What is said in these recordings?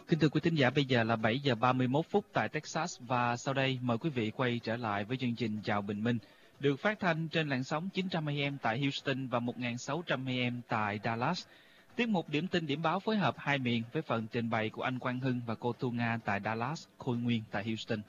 Kính thưa quý thính giả, bây giờ là 7 giờ 31 phút tại Texas và sau đây mời quý vị quay trở lại với chương trình Chào Bình Minh, được phát thanh trên làn sóng 900 AM tại Houston và 1600 AM tại Dallas. Tiết mục điểm tin điểm báo phối hợp hai miền với phần trình bày của anh Quang Hưng và cô Thu Nga tại Dallas, Khôi Nguyên tại Houston.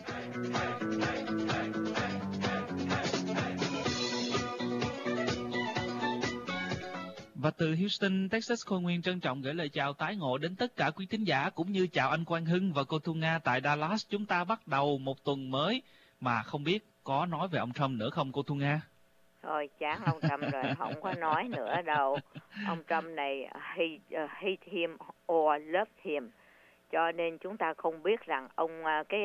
Và từ Houston, Texas, Khôi Nguyên trân trọng gửi lời chào tái ngộ đến tất cả quý thính giả cũng như chào anh Quang Hưng và cô Thu Nga tại Dallas. Chúng ta bắt đầu một tuần mới mà không biết có nói về ông Trump nữa không cô Thu Nga? Thôi chán ông Trump rồi, không có nói nữa đâu. Ông Trump này hate him or love him. Cho nên chúng ta không biết rằng ông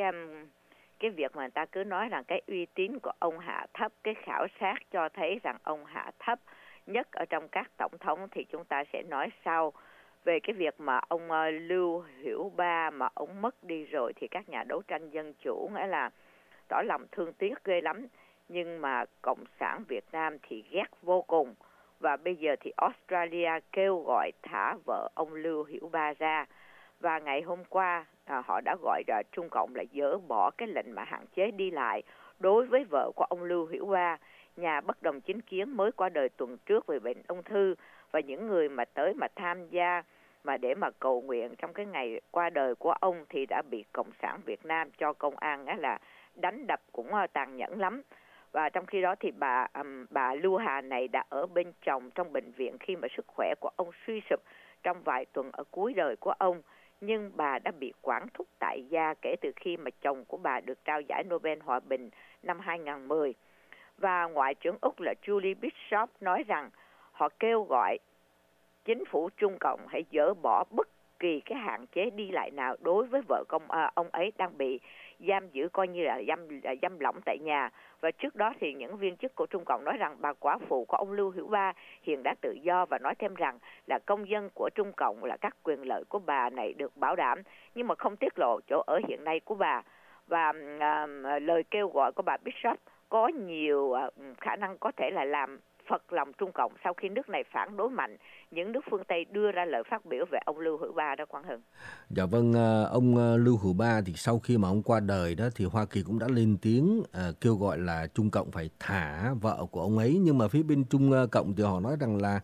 cái việc mà người ta cứ nói rằng cái uy tín của ông hạ thấp, cái khảo sát cho thấy rằng ông hạ thấp nhất ở trong các tổng thống thì chúng ta sẽ nói sau. Về cái việc mà ông Lưu Hiểu Ba mà ông mất đi rồi thì các nhà đấu tranh dân chủ nghĩa là tỏ lòng thương tiếc ghê lắm. Nhưng mà Cộng sản Việt Nam thì ghét vô cùng. Và bây giờ thì Australia kêu gọi thả vợ ông Lưu Hiểu Ba ra. Và ngày hôm qua họ đã gọi Trung Cộng là dỡ bỏ cái lệnh mà hạn chế đi lại đối với vợ của ông Lưu Hiểu Ba, nhà bất đồng chính kiến mới qua đời tuần trước về bệnh ung thư, và những người mà tới mà tham gia mà để mà cầu nguyện trong cái ngày qua đời của ông thì đã bị Cộng sản Việt Nam cho công an là đánh đập cũng tàn nhẫn lắm. Và trong khi đó thì bà Lưu Hà này đã ở bên chồng trong bệnh viện khi mà sức khỏe của ông suy sụp trong vài tuần ở cuối đời của ông. Nhưng bà đã bị quản thúc tại gia kể từ khi mà chồng của bà được trao giải Nobel Hòa Bình năm 2010. Và Ngoại trưởng Úc là Julie Bishop nói rằng họ kêu gọi chính phủ Trung Cộng hãy dỡ bỏ bất kỳ cái hạn chế đi lại nào đối với vợ ông ấy đang bị giam giữ, coi như là giam lỏng tại nhà. Và trước đó thì những viên chức của Trung Cộng nói rằng bà quả phụ của ông Lưu Hiểu Ba hiện đã tự do, và nói thêm rằng là công dân của Trung Cộng là các quyền lợi của bà này được bảo đảm, nhưng mà không tiết lộ chỗ ở hiện nay của bà. Và lời kêu gọi của bà Bishop có nhiều khả năng có thể là làm phật lòng Trung Cộng sau khi nước này phản đối mạnh những nước phương Tây đưa ra lời phát biểu về ông Lưu Hiểu Ba đó, Quang Hưng. Dạ vâng, ông Lưu Hiểu Ba thì sau khi mà ông qua đời đó thì Hoa Kỳ cũng đã lên tiếng kêu gọi là Trung Cộng phải thả vợ của ông ấy, nhưng mà phía bên Trung Cộng thì họ nói rằng là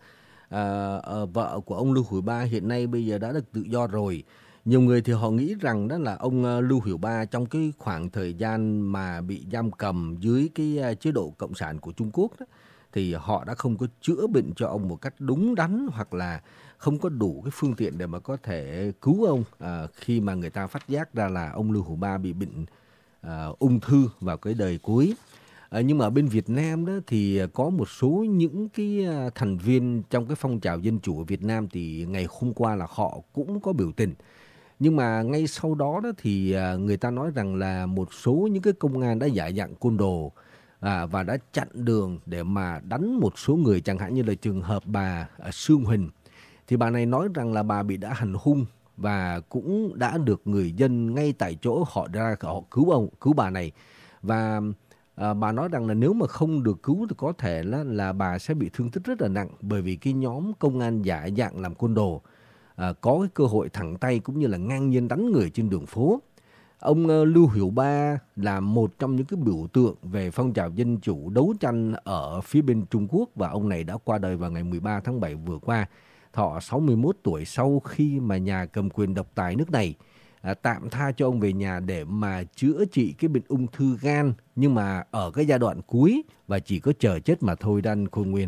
vợ của ông Lưu Hiểu Ba hiện nay bây giờ đã được tự do rồi. Nhiều người thì họ nghĩ rằng đó là ông Lưu Hiểu Ba trong cái khoảng thời gian mà bị giam cầm dưới cái chế độ cộng sản của Trung Quốc đó, thì họ đã không có chữa bệnh cho ông một cách đúng đắn, hoặc là không có đủ cái phương tiện để mà có thể cứu ông khi mà người ta phát giác ra là ông Lưu Hiểu Ba bị bệnh ung thư vào cái đời cuối. Nhưng mà ở bên Việt Nam đó thì có một số những cái thành viên trong cái phong trào dân chủ ở Việt Nam thì ngày hôm qua là họ cũng có biểu tình. Nhưng mà ngay sau đó thì người ta nói rằng là một số những cái công an đã giả dạng côn đồ và đã chặn đường để mà đánh một số người, chẳng hạn như là trường hợp bà Sương Huỳnh. Thì bà này nói rằng là bà bị đã hành hung và cũng đã được người dân ngay tại chỗ họ cứu bà này. Và bà nói rằng là nếu mà không được cứu thì có thể là bà sẽ bị thương tích rất là nặng, bởi vì cái nhóm công an giả dạng làm côn đồ có cái cơ hội thẳng tay cũng như là ngang nhiên đánh người trên đường phố. Ông Lưu Hiểu Ba là một trong những cái biểu tượng về phong trào dân chủ đấu tranh ở phía bên Trung Quốc, và ông này đã qua đời vào ngày 13 tháng 7 vừa qua, thọ 61 tuổi, sau khi mà nhà cầm quyền độc tài nước này tạm tha cho ông về nhà để mà chữa trị cái bệnh ung thư gan, nhưng mà ở cái giai đoạn cuối và chỉ có chờ chết mà thôi, Đan Khôi Nguyên.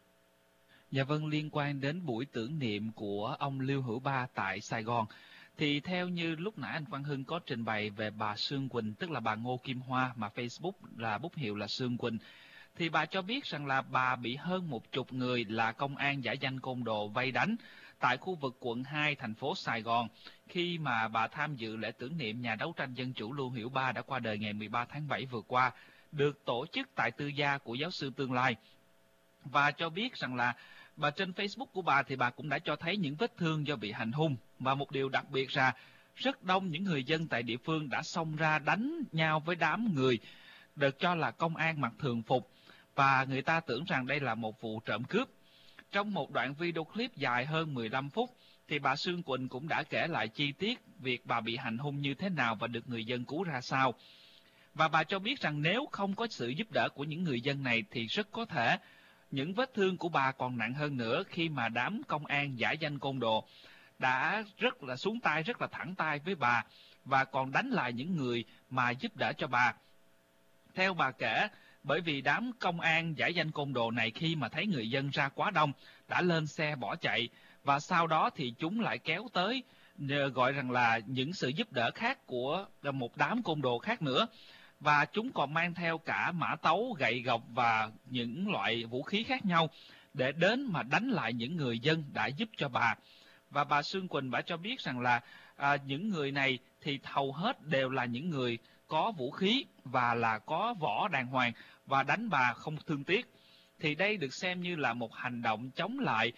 Dạ vâng, liên quan đến buổi tưởng niệm của ông Lưu Hiểu Ba tại Sài Gòn, thì theo như lúc nãy anh Quang Hưng có trình bày về bà Sương Quỳnh, tức là bà Ngô Kim Hoa mà Facebook là bút hiệu là Sương Quỳnh, thì bà cho biết rằng là bà bị hơn 10 người là công an giả danh côn đồ vây đánh tại khu vực quận 2 thành phố Sài Gòn khi mà bà tham dự lễ tưởng niệm nhà đấu tranh dân chủ Lưu Hiểu Ba đã qua đời ngày 13 tháng 7 vừa qua, được tổ chức tại tư gia của giáo sư Tương Lai. Và cho biết rằng là bà trên Facebook của bà thì bà cũng đã cho thấy những vết thương do bị hành hung. Và một điều đặc biệt là rất đông những người dân tại địa phương đã xông ra đánh nhau với đám người được cho là công an mặc thường phục, và người ta tưởng rằng đây là một vụ trộm cướp. Trong một đoạn video clip dài hơn 15 phút thì bà Sương Quỳnh cũng đã kể lại chi tiết việc bà bị hành hung như thế nào và được người dân cứu ra sao. Và bà cho biết rằng nếu không có sự giúp đỡ của những người dân này thì rất có thể những vết thương của bà còn nặng hơn nữa, khi mà đám công an giả danh côn đồ đã rất là xuống tay, rất là thẳng tay với bà và còn đánh lại những người mà giúp đỡ cho bà. Theo bà kể, bởi vì đám công an giả danh côn đồ này khi mà thấy người dân ra quá đông đã lên xe bỏ chạy, và sau đó thì chúng lại kéo tới gọi rằng là những sự giúp đỡ khác của một đám côn đồ khác nữa. Và chúng còn mang theo cả mã tấu, gậy gộc và những loại vũ khí khác nhau để đến mà đánh lại những người dân đã giúp cho bà. Và bà Sương Quỳnh bà cho biết rằng là những người này thì hầu hết đều là những người có vũ khí và là có võ đàng hoàng và đánh bà không thương tiếc. Thì đây được xem như là một hành động chống lại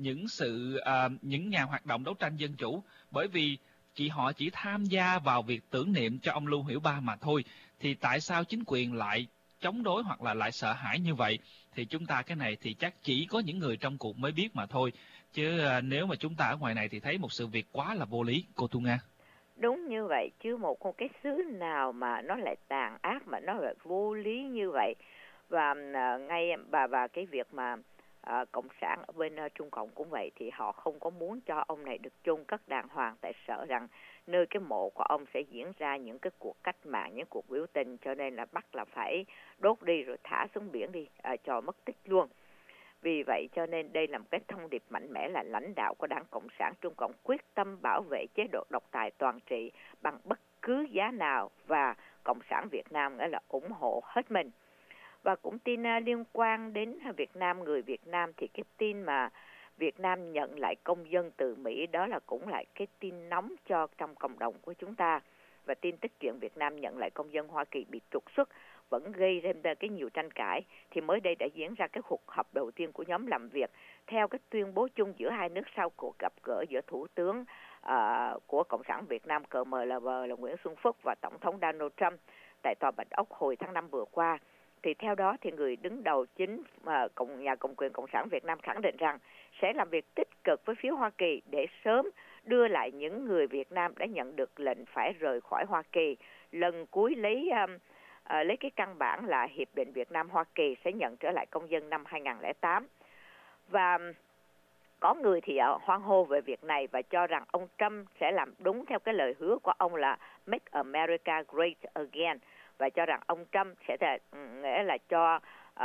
những nhà hoạt động đấu tranh dân chủ, bởi vì họ chỉ tham gia vào việc tưởng niệm cho ông Lưu Hiểu Ba mà thôi. Thì tại sao chính quyền lại chống đối hoặc là lại sợ hãi như vậy? Thì chúng ta cái này thì chắc chỉ có những người trong cuộc mới biết mà thôi. Chứ nếu mà chúng ta ở ngoài này thì thấy một sự việc quá là vô lý, cô Thu Nga. Đúng như vậy, chứ một cái xứ nào mà nó lại tàn ác, mà nó lại vô lý như vậy. Và ngay và cái việc mà Cộng sản ở bên Trung Cộng cũng vậy, thì họ không có muốn cho ông này được chôn cất đàng hoàng, tại sợ rằng nơi cái mộ của ông sẽ diễn ra những cái cuộc cách mạng, những cuộc biểu tình, cho nên là bắt là phải đốt đi rồi thả xuống biển đi cho mất tích luôn. Vì vậy cho nên đây là một cái thông điệp mạnh mẽ là lãnh đạo của Đảng Cộng sản Trung Cộng quyết tâm bảo vệ chế độ độc tài toàn trị bằng bất cứ giá nào, và Cộng sản Việt Nam nghĩa là ủng hộ hết mình. Và cũng tin liên quan đến Việt Nam, người Việt Nam, thì cái tin mà Việt Nam nhận lại công dân từ Mỹ, đó là cũng lại cái tin nóng cho trong cộng đồng của chúng ta. Và tin tức chuyện Việt Nam nhận lại công dân Hoa Kỳ bị trục xuất vẫn gây ra cái nhiều tranh cãi. Thì mới đây đã diễn ra cái cuộc họp đầu tiên của nhóm làm việc theo cái tuyên bố chung giữa hai nước sau cuộc gặp gỡ giữa Thủ tướng của Cộng sản Việt Nam CMLV là Nguyễn Xuân Phúc và Tổng thống Donald Trump tại Tòa Bạch Ốc hồi tháng 5 vừa qua. Thì theo đó thì người đứng đầu chính nhà cầm quyền Cộng sản Việt Nam khẳng định rằng sẽ làm việc tích cực với phía Hoa Kỳ để sớm đưa lại những người Việt Nam đã nhận được lệnh phải rời khỏi Hoa Kỳ. Lần cuối lấy cái căn bản là Hiệp định Việt Nam-Hoa Kỳ sẽ nhận trở lại công dân năm 2008. Và có người thì hoan hô về việc này và cho rằng ông Trump sẽ làm đúng theo cái lời hứa của ông là Make America Great Again, và cho rằng ông Trump sẽ nghĩa là cho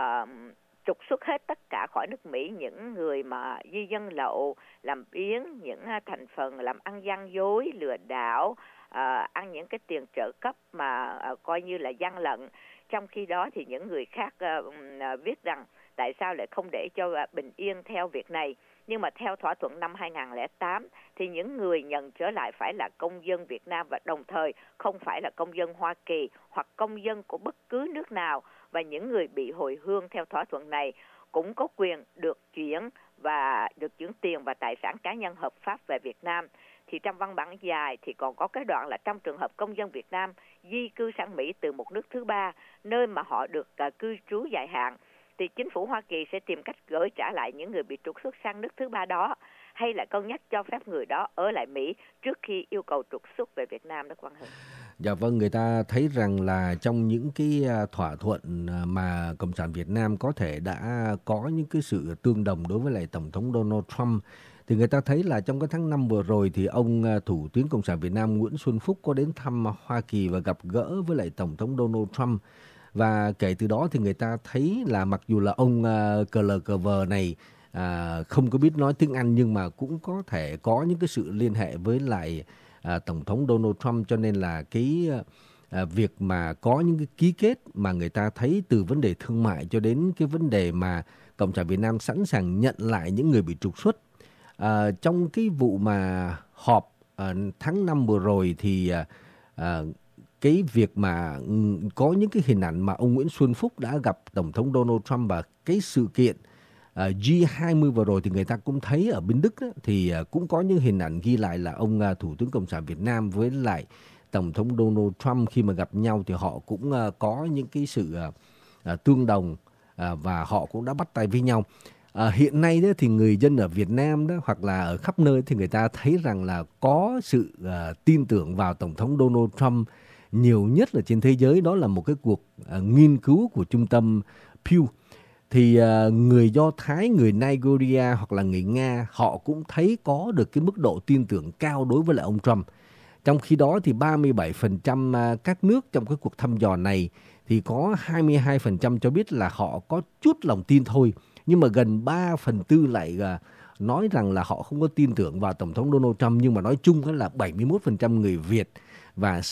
trục xuất hết tất cả khỏi nước Mỹ những người mà di dân lậu, làm biếng, những thành phần làm ăn gian dối, lừa đảo, ăn những cái tiền trợ cấp mà coi như là gian lận. Trong khi đó thì những người khác viết rằng tại sao lại không để cho bình yên theo việc này. Nhưng mà theo thỏa thuận năm 2008 thì những người nhận trở lại phải là công dân Việt Nam và đồng thời không phải là công dân Hoa Kỳ hoặc công dân của bất cứ nước nào. Và những người bị hồi hương theo thỏa thuận này cũng có quyền được chuyển tiền và tài sản cá nhân hợp pháp về Việt Nam. Thì trong văn bản dài thì còn có cái đoạn là trong trường hợp công dân Việt Nam di cư sang Mỹ từ một nước thứ ba, nơi mà họ được cư trú dài hạn, thì chính phủ Hoa Kỳ sẽ tìm cách gửi trả lại những người bị trục xuất sang nước thứ ba đó, hay là cân nhắc cho phép người đó ở lại Mỹ trước khi yêu cầu trục xuất về Việt Nam đó, Quang Hưng. Dạ vâng, người ta thấy rằng là trong những cái thỏa thuận mà Cộng sản Việt Nam có thể đã có những cái sự tương đồng đối với lại Tổng thống Donald Trump, thì người ta thấy là trong cái tháng 5 vừa rồi thì ông Thủ tướng Cộng sản Việt Nam Nguyễn Xuân Phúc có đến thăm Hoa Kỳ và gặp gỡ với lại Tổng thống Donald Trump. Và kể từ đó thì người ta thấy là mặc dù là ông CLCV này không có biết nói tiếng Anh, nhưng mà cũng có thể có những cái sự liên hệ với lại Tổng thống Donald Trump, cho nên là cái việc mà có những cái ký kết mà người ta thấy từ vấn đề thương mại cho đến cái vấn đề mà Cộng sản Việt Nam sẵn sàng nhận lại những người bị trục xuất. Trong cái vụ mà họp tháng 5 vừa rồi thì cái việc mà có những cái hình ảnh mà ông Nguyễn Xuân Phúc đã gặp Tổng thống Donald Trump và cái sự kiện G20 vừa rồi thì người ta cũng thấy ở bên Đức đó, thì cũng có những hình ảnh ghi lại là ông Thủ tướng Cộng sản Việt Nam với lại Tổng thống Donald Trump khi mà gặp nhau thì họ cũng có những cái sự tương đồng và họ cũng đã bắt tay với nhau. Hiện nay đó thì người dân ở Việt Nam đó hoặc là ở khắp nơi thì người ta thấy rằng là có sự tin tưởng vào Tổng thống Donald Trump nhiều nhất là trên thế giới. Đó là một cái cuộc nghiên cứu của trung tâm Pew. Thì người Do Thái, người Nigeria hoặc là người Nga, họ cũng thấy có được cái mức độ tin tưởng cao đối với lại ông Trump. Trong khi đó thì 37% các nước trong cái cuộc thăm dò này thì có 22% cho biết là họ có chút lòng tin thôi. Nhưng mà gần 3/4 lại nói rằng là họ không có tin tưởng vào Tổng thống Donald Trump. Nhưng mà nói chung là 71% người Việt và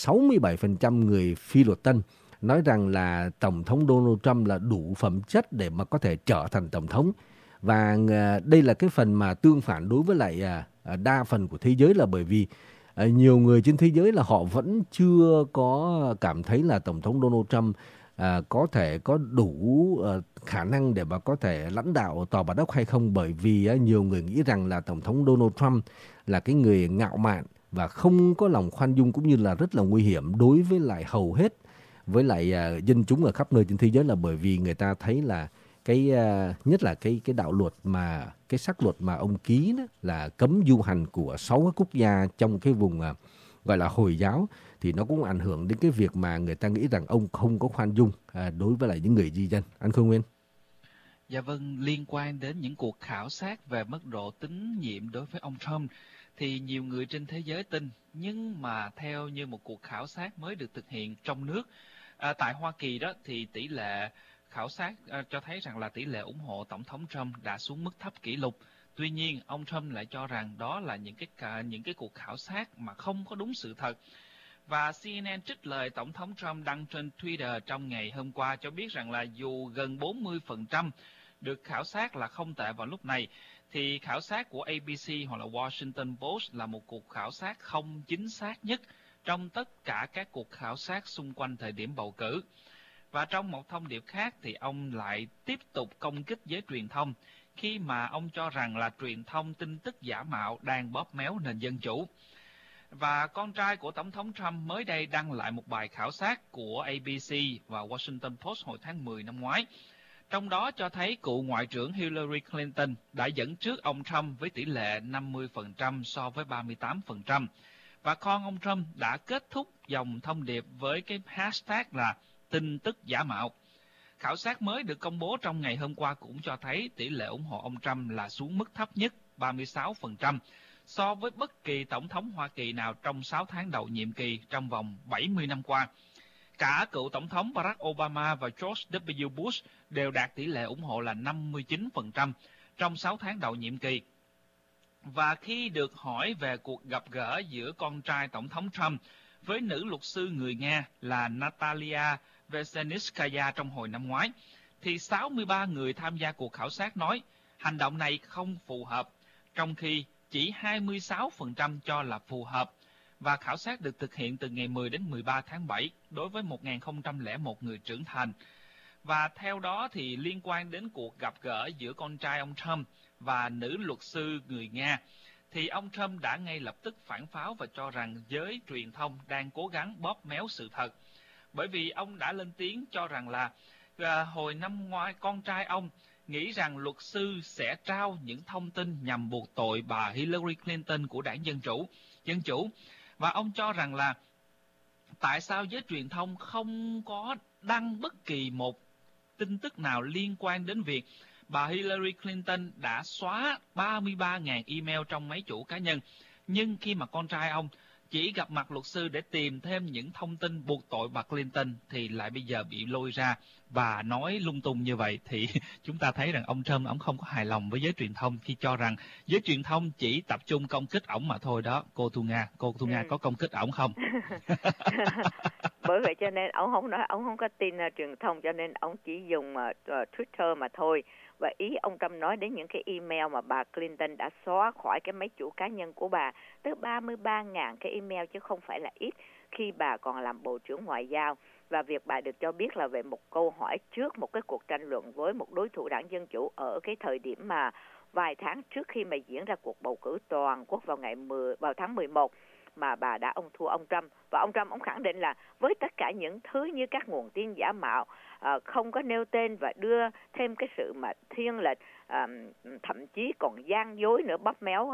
67% người Phi luật Tân nói rằng là Tổng thống Donald Trump là đủ phẩm chất để mà có thể trở thành Tổng thống. Và đây là cái phần mà tương phản đối với lại đa phần của thế giới, là bởi vì nhiều người trên thế giới là họ vẫn chưa có cảm thấy là Tổng thống Donald Trump có thể có đủ khả năng để mà có thể lãnh đạo Tòa Bạch Ốc hay không. Bởi vì nhiều người nghĩ rằng là Tổng thống Donald Trump là cái người ngạo mạn và không có lòng khoan dung, cũng như là rất là nguy hiểm đối với lại hầu hết với lại dân chúng ở khắp nơi trên thế giới, là bởi vì người ta thấy là cái nhất là cái đạo luật mà cái sắc luật mà ông ký đó là cấm du hành của 6 cái quốc gia trong cái vùng gọi là Hồi giáo, thì nó cũng ảnh hưởng đến cái việc mà người ta nghĩ rằng ông không có khoan dung đối với lại những người di dân. Anh Khương Nguyên. Dạ vâng, liên quan đến những cuộc khảo sát về mức độ tín nhiệm đối với ông Trump thì nhiều người trên thế giới tin, nhưng mà theo như một cuộc khảo sát mới được thực hiện trong nước tại Hoa Kỳ đó, thì tỷ lệ khảo sát cho thấy rằng là tỷ lệ ủng hộ Tổng thống Trump đã xuống mức thấp kỷ lục. Tuy nhiên, ông Trump lại cho rằng đó là những cái cuộc khảo sát mà không có đúng sự thật. Và CNN trích lời Tổng thống Trump đăng trên Twitter trong ngày hôm qua cho biết rằng là dù gần 40% được khảo sát là không tệ vào lúc này, thì khảo sát của ABC hoặc là Washington Post là một cuộc khảo sát không chính xác nhất trong tất cả các cuộc khảo sát xung quanh thời điểm bầu cử. Và trong một thông điệp khác thì ông lại tiếp tục công kích giới truyền thông khi mà ông cho rằng là truyền thông tin tức giả mạo đang bóp méo nền dân chủ. Và con trai của Tổng thống Trump mới đây đăng lại một bài khảo sát của ABC và Washington Post hồi tháng 10 năm ngoái. Trong đó cho thấy cựu Ngoại trưởng Hillary Clinton đã dẫn trước ông Trump với tỷ lệ 50% so với 38%. Và con ông Trump đã kết thúc dòng thông điệp với cái hashtag là tin tức giả mạo. Khảo sát mới được công bố trong ngày hôm qua cũng cho thấy tỷ lệ ủng hộ ông Trump là xuống mức thấp nhất 36% so với bất kỳ tổng thống Hoa Kỳ nào trong 6 tháng đầu nhiệm kỳ trong vòng 70 năm qua. Cả cựu tổng thống Barack Obama và George W. Bush đều đạt tỷ lệ ủng hộ là 59% trong 6 tháng đầu nhiệm kỳ. Và khi được hỏi về cuộc gặp gỡ giữa con trai Tổng thống Trump với nữ luật sư người Nga là Natalia Veselnitskaya trong hồi năm ngoái, thì 63 người tham gia cuộc khảo sát nói hành động này không phù hợp, trong khi chỉ 26% cho là phù hợp. Và khảo sát được thực hiện từ ngày 10 đến 13 tháng 7 đối với 1.001 người trưởng thành. Và theo đó thì liên quan đến cuộc gặp gỡ giữa con trai ông Trump và nữ luật sư người Nga, thì ông Trump đã ngay lập tức phản pháo và cho rằng giới truyền thông đang cố gắng bóp méo sự thật. Bởi vì ông đã lên tiếng cho rằng là hồi năm ngoái con trai ông nghĩ rằng luật sư sẽ trao những thông tin nhằm buộc tội bà Hillary Clinton của đảng Dân Chủ. Và ông cho rằng là tại sao giới truyền thông không có đăng bất kỳ một tin tức nào liên quan đến việc bà Hillary Clinton đã xóa 33.000 email trong máy chủ cá nhân. Nhưng khi mà con trai ông chỉ gặp mặt luật sư để tìm thêm những thông tin buộc tội bà Clinton thì lại bây giờ bị lôi ra và nói lung tung như vậy, thì chúng ta thấy rằng ông Trump ông không có hài lòng với giới truyền thông khi cho rằng giới truyền thông chỉ tập trung công kích ổng mà thôi đó. Cô Thu Nga có công kích ổng không? Bởi vậy cho nên ông không có tin truyền thông, cho nên ông chỉ dùng Twitter mà thôi. Và ý ông Trump nói đến những cái email mà bà Clinton đã xóa khỏi cái máy chủ cá nhân của bà, tới 33.000 cái email chứ không phải là ít khi bà còn làm Bộ trưởng Ngoại giao. Và việc bà được cho biết là về một câu hỏi trước một cái cuộc tranh luận với một đối thủ đảng Dân Chủ ở cái thời điểm mà vài tháng trước khi mà diễn ra cuộc bầu cử toàn quốc vào tháng 11 mà bà đã thua ông Trump. Và ông Trump ông khẳng định là với tất cả những thứ như các nguồn tin giả mạo, không có nêu tên và đưa thêm cái sự mà thiên lệch, thậm chí còn gian dối nữa, bóp méo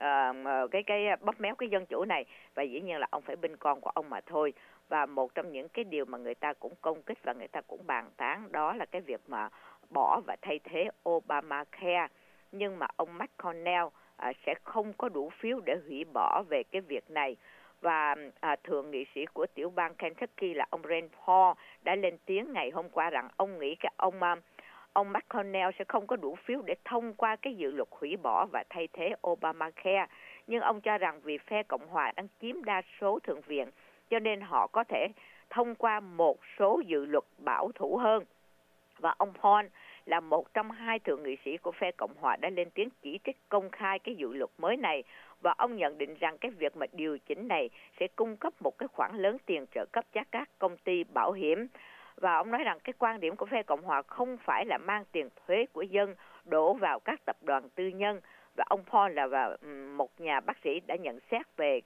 bóp méo cái dân chủ này, và dĩ nhiên là ông phải binh con của ông mà thôi. Và một trong những cái điều mà người ta cũng công kích và người ta cũng bàn tán đó là cái việc mà bỏ và thay thế Obamacare, nhưng mà ông McConnell sẽ không có đủ phiếu để hủy bỏ về cái việc này. Và thượng nghị sĩ của tiểu bang Kentucky là ông Rand Paul đã lên tiếng ngày hôm qua rằng ông nghĩ cái ông McConnell sẽ không có đủ phiếu để thông qua cái dự luật hủy bỏ và thay thế Obamacare. Nhưng ông cho rằng vì phe Cộng hòa đang chiếm đa số thượng viện, cho nên họ có thể thông qua một số dự luật bảo thủ hơn. Và ông Paul là một trong hai thượng nghị sĩ của phe Cộng hòa đã lên tiếng chỉ trích công khai cái dự luật mới này. Và ông nhận định rằng cái việc mà điều chỉnh này sẽ cung cấp một cái khoản lớn tiền trợ cấp cho các công ty bảo hiểm. Và ông nói rằng cái quan điểm của phe Cộng hòa không phải là mang tiền thuế của dân đổ vào các tập đoàn tư nhân. Và ông Paul là một nhà bác sĩ đã nhận xét về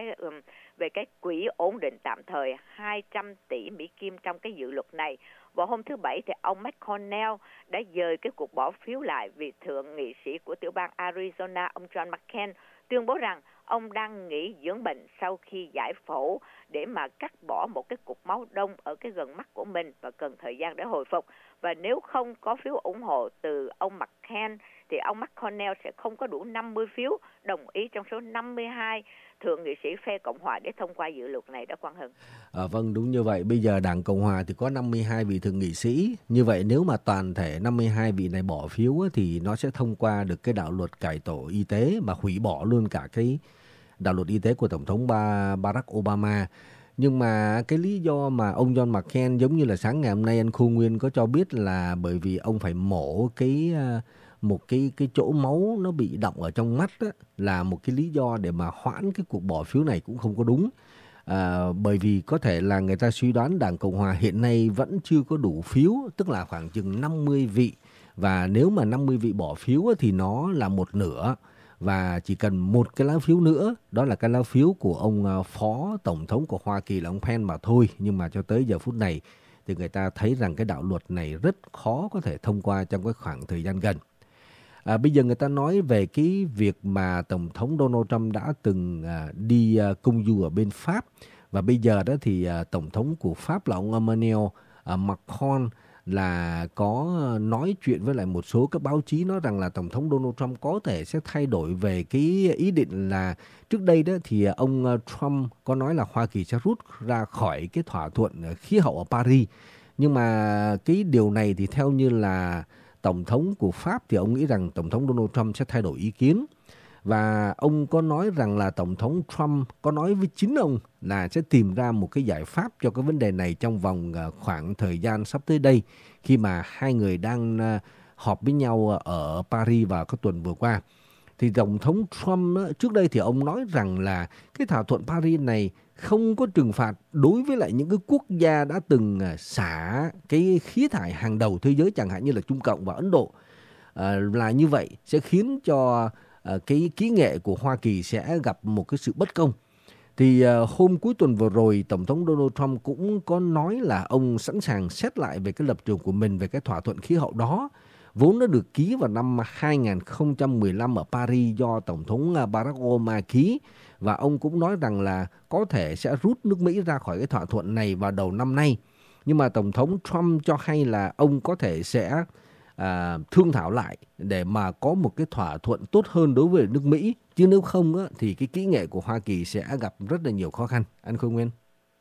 cái quỹ ổn định tạm thời 200 tỷ Mỹ Kim trong cái dự luật này. Vào hôm thứ Bảy thì ông McConnell đã dời cái cuộc bỏ phiếu lại vì thượng nghị sĩ của tiểu bang Arizona, ông John McCain, tuyên bố rằng ông đang nghỉ dưỡng bệnh sau khi giải phẫu để mà cắt bỏ một cái cục máu đông ở cái gần mắt của mình và cần thời gian để hồi phục. Và nếu không có phiếu ủng hộ từ ông McCain thì ông McConnell sẽ không có đủ 50 phiếu đồng ý trong số 52 thượng nghị sĩ phe Cộng hòa để thông qua dự luật này đó, Quang Hưng. Vâng, đúng như vậy. Bây giờ Đảng Cộng hòa thì có 52 vị thượng nghị sĩ. Như vậy nếu mà toàn thể 52 vị này bỏ phiếu thì nó sẽ thông qua được cái đạo luật cải tổ y tế mà hủy bỏ luôn cả cái đạo luật y tế của Tổng thống Barack Obama. Nhưng mà cái lý do mà ông John McCain, giống như là sáng ngày hôm nay anh Khu Nguyên có cho biết, là bởi vì ông phải mổ một cái chỗ máu nó bị đọng ở trong mắt đó, là một cái lý do để mà hoãn cái cuộc bỏ phiếu này cũng không có đúng. Bởi vì có thể là người ta suy đoán Đảng Cộng hòa hiện nay vẫn chưa có đủ phiếu, tức là khoảng chừng 50 vị. Và nếu mà 50 vị bỏ phiếu thì nó là một nửa. Và chỉ cần một cái lá phiếu nữa, đó là cái lá phiếu của ông Phó Tổng thống của Hoa Kỳ là ông Pence mà thôi. Nhưng mà cho tới giờ phút này thì người ta thấy rằng cái đạo luật này rất khó có thể thông qua trong cái khoảng thời gian gần. Bây giờ người ta nói về cái việc mà Tổng thống Donald Trump đã từng đi công du ở bên Pháp. Và bây giờ đó thì Tổng thống của Pháp là ông Emmanuel Macron là có nói chuyện với lại một số các báo chí, nói rằng là Tổng thống Donald Trump có thể sẽ thay đổi về cái ý định là trước đây đó thì ông Trump có nói là Hoa Kỳ sẽ rút ra khỏi cái thỏa thuận khí hậu ở Paris. Nhưng mà cái điều này thì theo như là Tổng thống của Pháp thì ông nghĩ rằng Tổng thống Donald Trump sẽ thay đổi ý kiến. Và ông có nói rằng là Tổng thống Trump có nói với chính ông là sẽ tìm ra một cái giải pháp cho cái vấn đề này trong vòng khoảng thời gian sắp tới đây, khi mà hai người đang họp với nhau ở Paris vào cái tuần vừa qua. Thì Tổng thống Trump trước đây thì ông nói rằng là cái thỏa thuận Paris này không có trừng phạt đối với lại những cái quốc gia đã từng xả cái khí thải hàng đầu thế giới, chẳng hạn như là Trung Cộng và Ấn Độ. Là như vậy sẽ khiến cho cái kỹ nghệ của Hoa Kỳ sẽ gặp một cái sự bất công. Thì hôm cuối tuần vừa rồi, Tổng thống Donald Trump cũng có nói là ông sẵn sàng xét lại về cái lập trường của mình về cái thỏa thuận khí hậu đó, vốn đã được ký vào năm 2015 ở Paris do Tổng thống Barack Obama ký. Và ông cũng nói rằng là có thể sẽ rút nước Mỹ ra khỏi cái thỏa thuận này vào đầu năm nay. Nhưng mà Tổng thống Trump cho hay là ông có thể sẽ thương thảo lại để mà có một cái thỏa thuận tốt hơn đối với nước Mỹ. Chứ nếu không á, thì cái kỹ nghệ của Hoa Kỳ sẽ gặp rất là nhiều khó khăn. Anh Khương Nguyên.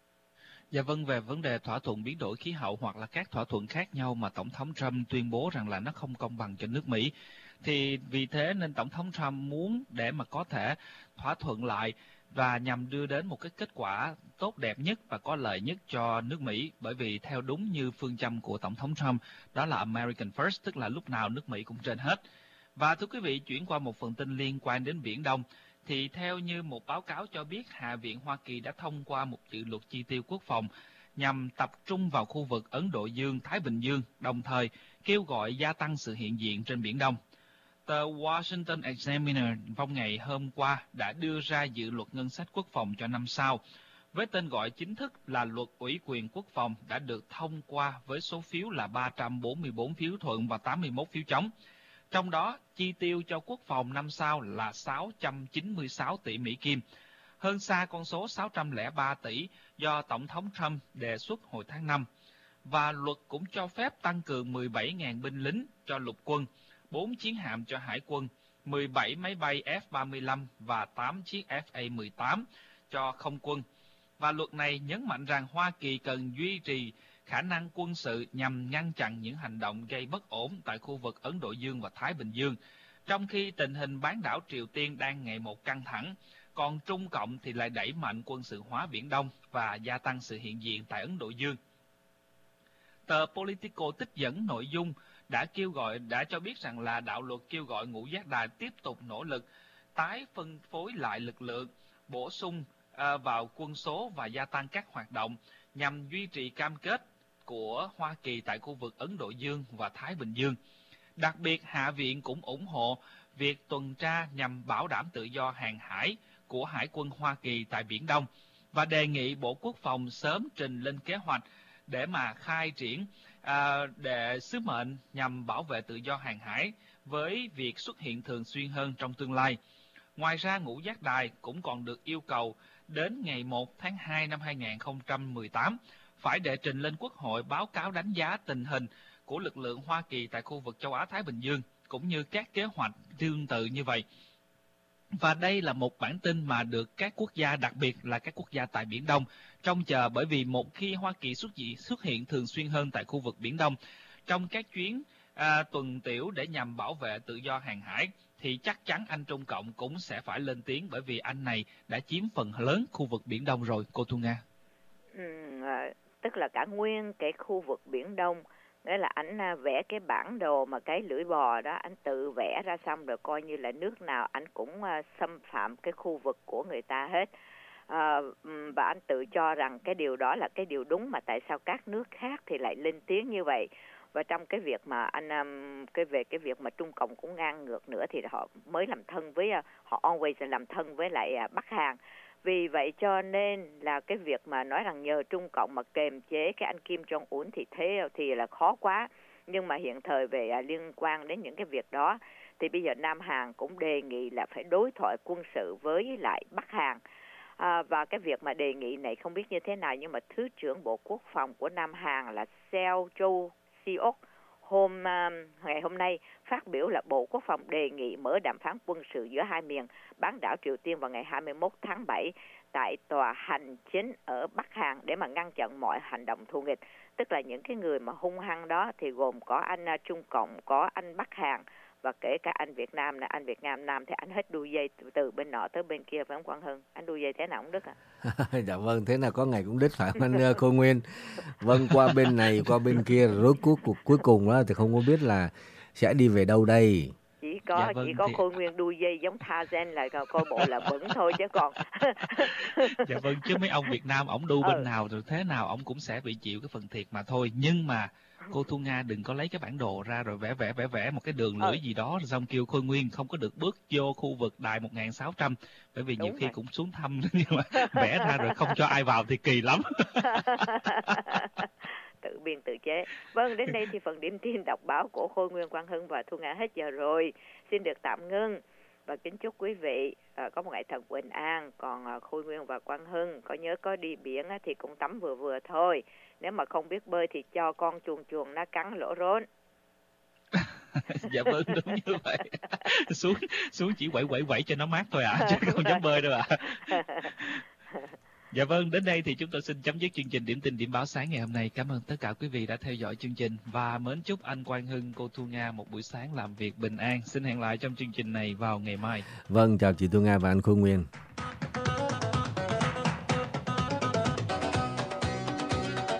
Dạ vâng, về vấn đề thỏa thuận biến đổi khí hậu hoặc là các thỏa thuận khác nhau mà Tổng thống Trump tuyên bố rằng là nó không công bằng cho nước Mỹ, thì vì thế nên Tổng thống Trump muốn để mà có thể thỏa thuận lại và nhằm đưa đến một cái kết quả tốt đẹp nhất và có lợi nhất cho nước Mỹ. Bởi vì theo đúng như phương châm của Tổng thống Trump, đó là American First, tức là lúc nào nước Mỹ cũng trên hết. Và thưa quý vị, chuyển qua một phần tin liên quan đến Biển Đông, thì theo như một báo cáo cho biết, Hạ viện Hoa Kỳ đã thông qua một dự luật chi tiêu quốc phòng nhằm tập trung vào khu vực Ấn Độ Dương-Thái Bình Dương, đồng thời kêu gọi gia tăng sự hiện diện trên Biển Đông. Tờ Washington Examiner vào ngày hôm qua đã đưa ra dự luật ngân sách quốc phòng cho năm sau, với tên gọi chính thức là Luật Ủy quyền Quốc phòng, đã được thông qua với số phiếu là 344 phiếu thuận và 81 phiếu chống. Trong đó, chi tiêu cho quốc phòng năm sau là 696 tỷ Mỹ Kim, hơn xa con số 603 tỷ do Tổng thống Trump đề xuất hồi tháng 5. Và luật cũng cho phép tăng cường 17.000 binh lính cho lục quân, 4 chiến hạm cho hải quân, 17 máy bay F-35 và 8 chiếc FA-18 cho không quân. Và luật này nhấn mạnh rằng Hoa Kỳ cần duy trì khả năng quân sự nhằm ngăn chặn những hành động gây bất ổn tại khu vực Ấn Độ Dương và Thái Bình Dương, trong khi tình hình bán đảo Triều Tiên đang ngày một căng thẳng, còn Trung Cộng thì lại đẩy mạnh quân sự hóa Biển Đông và gia tăng sự hiện diện tại Ấn Độ Dương. Tờ Politico trích dẫn nội dung đã cho biết rằng là đạo luật kêu gọi Ngũ Giác Đài tiếp tục nỗ lực tái phân phối lại lực lượng, bổ sung vào quân số và gia tăng các hoạt động nhằm duy trì cam kết của Hoa Kỳ tại khu vực Ấn Độ Dương và Thái Bình Dương. Đặc biệt, Hạ viện cũng ủng hộ việc tuần tra nhằm bảo đảm tự do hàng hải của Hải quân Hoa Kỳ tại Biển Đông và đề nghị Bộ Quốc phòng sớm trình lên kế hoạch để mà khai triển để sứ mệnh nhằm bảo vệ tự do hàng hải với việc xuất hiện thường xuyên hơn trong tương lai. Ngoài ra, Ngũ Giác Đài cũng còn được yêu cầu đến ngày 1 tháng 2 năm 2018 phải đệ trình lên Quốc hội báo cáo đánh giá tình hình của lực lượng Hoa Kỳ tại khu vực châu Á-Thái Bình Dương, cũng như các kế hoạch tương tự như vậy. Và đây là một bản tin mà được các quốc gia, đặc biệt là các quốc gia tại Biển Đông, trông chờ, bởi vì một khi Hoa Kỳ xuất hiện thường xuyên hơn tại khu vực Biển Đông trong các chuyến tuần tiễu để nhằm bảo vệ tự do hàng hải, thì chắc chắn anh Trung Cộng cũng sẽ phải lên tiếng, bởi vì anh này đã chiếm phần lớn khu vực Biển Đông rồi, cô Thu Nga. Tức là cả nguyên cái khu vực Biển Đông, nghĩa là ảnh vẽ cái bản đồ mà cái lưỡi bò đó, ảnh tự vẽ ra xong rồi coi như là nước nào ảnh cũng xâm phạm cái khu vực của người ta hết. Và anh tự cho rằng cái điều đó là cái điều đúng, mà tại sao các nước khác thì lại lên tiếng như vậy. Và trong cái việc mà về cái việc mà Trung Cộng cũng ngang ngược nữa, thì họ mới làm thân với họ always làm thân với lại Bắc Hàn. Vì vậy cho nên là cái việc mà nói rằng nhờ Trung Cộng mà kềm chế cái anh Kim Jong-un thì là khó quá. Nhưng mà hiện thời về liên quan đến những cái việc đó thì bây giờ Nam Hàn cũng đề nghị là phải đối thoại quân sự với lại Bắc Hàn. Và cái việc mà đề nghị này không biết như thế nào, nhưng mà Thứ trưởng Bộ Quốc phòng của Nam Hàn là Seo Jo-seok ngày hôm nay phát biểu là Bộ Quốc phòng đề nghị mở đàm phán quân sự giữa hai miền bán đảo Triều Tiên vào ngày 21 tháng 7 tại tòa hành chính ở Bắc Hàn để mà ngăn chặn mọi hành động thù nghịch. Tức là những cái người mà hung hăng đó thì gồm có anh Trung Cộng, có anh Bắc Hàn và kể cả anh Việt Nam. Là anh Việt Nam thì anh hết đuôi dây từ bên nọ tới bên kia, phải không Quang Hưng? Anh đuôi dây thế nào cũng đứt à? Dạ vâng, thế nào có ngày cũng đứt, phải không anh Khôi Nguyên? Vâng, qua bên này qua bên kia, rốt cuộc cuối cùng đó thì không có biết là sẽ đi về đâu đây. Chỉ có Khôi Nguyên đuôi dây giống Tarzan là coi bộ là vững thôi chứ còn. Dạ vâng, chứ mấy ông Việt Nam ổng đu bên nào rồi thế nào ổng cũng sẽ bị chịu cái phần thiệt mà thôi. Nhưng mà cô Thu Nga đừng có lấy cái bản đồ ra rồi vẽ một cái đường lưỡi gì đó rồi xong kêu Khôi Nguyên không có được bước vô khu vực đài 1600, bởi vì nhiều khi cũng xuống thăm, nhưng mà vẽ ra rồi không cho ai vào thì kỳ lắm. Tự biên tự chế. Vâng, đến đây thì phần điểm tin đọc báo của Khôi Nguyên, Quang Hưng và Thu Nga hết giờ rồi. Xin được tạm ngưng và kính chúc quý vị có một ngày thật bình an. Còn Khôi Nguyên và Quang Hưng có đi biển thì cũng tắm vừa vừa thôi. Nếu mà không biết bơi thì cho con chuồn nó cắn lỗ rốn. Dạ vâng, đúng như vậy. Xuống chỉ quẩy cho nó mát thôi ạ, chứ không dám bơi đâu ạ. Dạ vâng, đến đây thì chúng tôi xin chấm dứt chương trình Điểm tin Điểm báo sáng ngày hôm nay. Cảm ơn tất cả quý vị đã theo dõi chương trình và mến chúc anh Quang Hưng, cô Thu Nga một buổi sáng làm việc bình an. Xin hẹn lại trong chương trình này vào ngày mai. Vâng, chào chị Thu Nga và anh Khôi Nguyên.